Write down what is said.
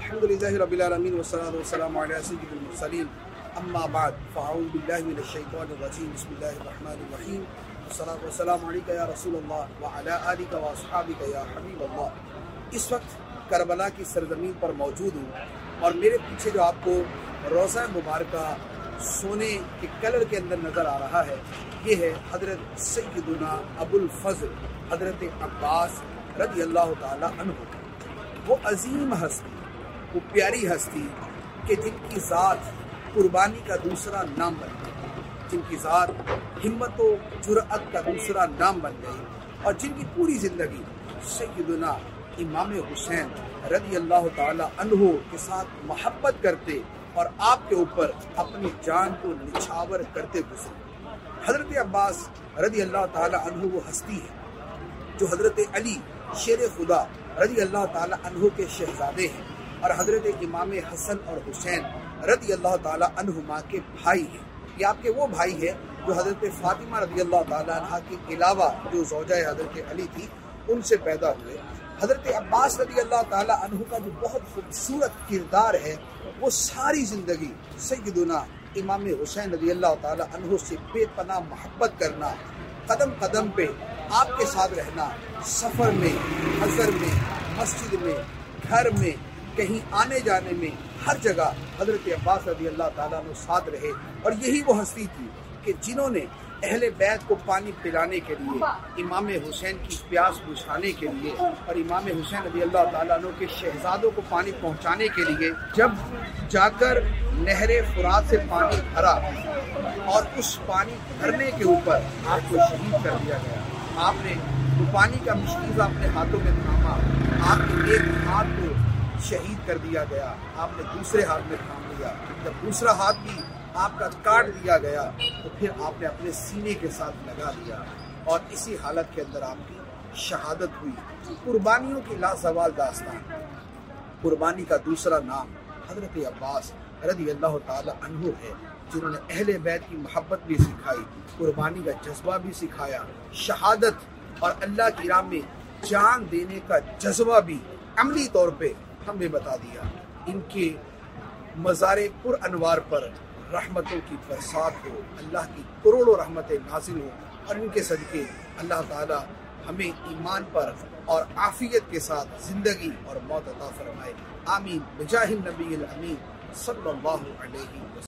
अल्हम्दुलिल्लाहि रब्बिल आलमीन वस्सलातु वस्सलामु अला सय्यिदिल मुरसलीन अम्मा बाद फ़अऊज़ु बिल्लाहि मिनश शैतानिर रजीम बिस्मिल्लाहिर रहमानिर रहीम वस्सलातु वस्सलामु अलैका या रसूलल्लाह व अला आलिका व अस्हाबिका या हबीबल्लाह। इस वक्त करबला की सरजमीन पर मौजूद हूँ और मेरे पीछे जो आपको रोज़ा मुबारका सोने के कलर के अंदर नज़र आ रहा है, ये है हज़रत सय्यदुना अबुल फ़ज़ल हज़रत अब्बास रज़ी अल्लाह ताला अन्हु। वो अजीम हस्ती, वो प्यारी हस्ती कि जिनकी ज़ात कुर्बानी का दूसरा नाम बन गई, जिनकी ज़ात हिम्मत व जुरअत का दूसरा नाम बन गई और जिनकी पूरी ज़िंदगी सय्यदुना इमाम हुसैन रज़ी अल्लाह ताला अन्हु के साथ मोहब्बत करते और आपके ऊपर अपनी जान को निछावर करते गुजरे। हज़रत अब्बास रज़ी अल्लाह ताला अन्हु वो हस्ती है जो हज़रत अली शेर खुदा रज़ी अल्लाह ताला अन्हु के शहजादे हैं और हज़रत इमाम हसन और हुसैन रज़ी अल्लाह ताला अन्हुमा के भाई हैं। ये आपके वो भाई है जो हज़रत फातिमा रज़ी अल्लाह ताला अन्हा के अलावा जो ज़ौजा हज़रत अली थी उनसे पैदा हुए। हज़रत अब्बास रज़ी अल्लाह ताला अन्हु का जो बहुत खूबसूरत किरदार है, वो सारी ज़िंदगी सय्यदुना इमाम हुसैन रज़ी अल्लाह ताला अन्हु से बेपनाह मोहब्बत करना, कदम कदम पे आपके साथ रहना, सफ़र में, हज़र में, मस्जिद में, घर में, कहीं आने जाने में, हर जगह हज़रत अब्बास रज़ी अल्लाह ताला अन्हु साथ रहे। और यही वो हस्ती थी कि जिन्होंने अहले बैत को पानी पिलाने के लिए, इमाम हुसैन की प्यास बुझाने के लिए और इमाम हुसैन रज़ी अल्लाह ताला अन्हु के शहजादों को पानी पहुंचाने के लिए जब जाकर नहरे फुरात से पानी भरा और उस पानी भरने के ऊपर आपको शहीद कर दिया गया। आपने वो पानी का मुश्किल अपने हाथों में थामा, आपके एक हाथ को शहीद कर दिया गया, आपने दूसरे हाथ में थाम लिया। जब दूसरा हाथ भी आपका काट दिया गया तो फिर आपने अपने सीने के साथ लगा दिया और इसी हालत के अंदर आपकी शहादत हुई। कुर्बानियों की लाजवाल दास्तान, कुर्बानी का दूसरा नाम हज़रत अब्बास रज़ी अल्लाह ताला अन्हु है, जिन्होंने अहले बैत की मोहब्बत भी सिखाई, कुर्बानी का जज्बा भी सिखाया, शहादत और अल्लाह की राह में जान देने का जज्बा भी अमली तौर पे हमें बता दिया। इनके मज़ारे पुर अनवार पर रहमतों की बरसात हो, अल्लाह की करोड़ों रहमतें नाज़िल हो और इनके सदके अल्लाह ताला हमें ईमान पर और आफियत के साथ ज़िंदगी और मौत अता फरमाए। आमीन बिजाहिन नबील अमीन सल्लल्लाहु अलैहि वसल्लम।